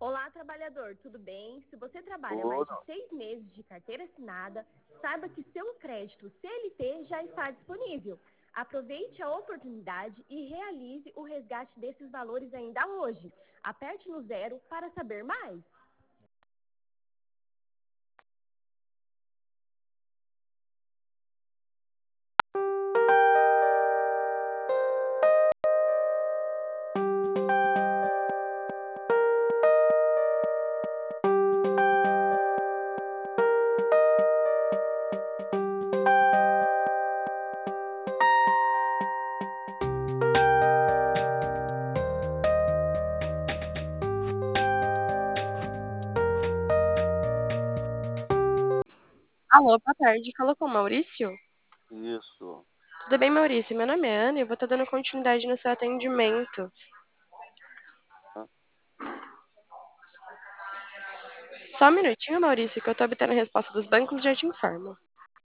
Olá, trabalhador, tudo bem? Se você trabalha mais de Tudo. 6 meses de carteira assinada, saiba que seu crédito CLT já está disponível. Aproveite a oportunidade e realize o resgate desses valores ainda hoje. Aperte no zero para saber mais. Alô, boa tarde. Fala com o Maurício? Isso. Tudo bem, Maurício? Meu nome é Ana e eu vou estar dando continuidade no seu atendimento. Hã? Só um minutinho, Maurício, que eu tô obtendo a resposta dos bancos e já te informo.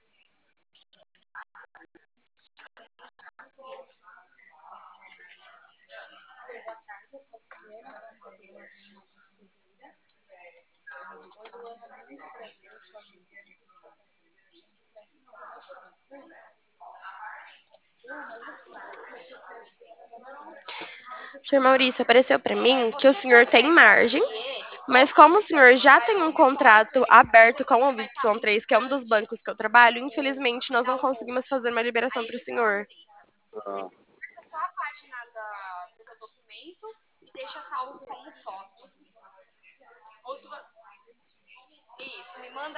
Senhor Maurício, apareceu para mim que o senhor tem margem, mas como o senhor já tem um contrato aberto com o Y3, que é um dos bancos que eu trabalho, infelizmente nós não conseguimos fazer uma liberação para o senhor. Ah, Só a página do seu documento e deixa salvo como foto. Ou se você... Isso, me manda